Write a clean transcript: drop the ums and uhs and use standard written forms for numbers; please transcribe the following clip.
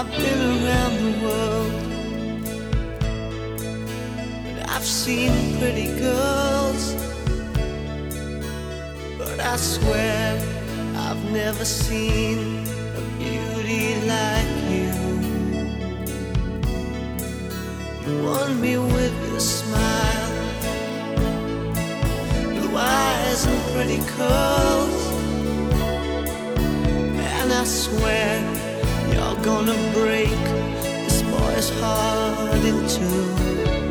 I've been around the world, and I've seen pretty girls, but I swear I've never seen a beauty like you. You won me with your smile, blue eyes and pretty curls, and I swear you're gonna break this boy's heart in two.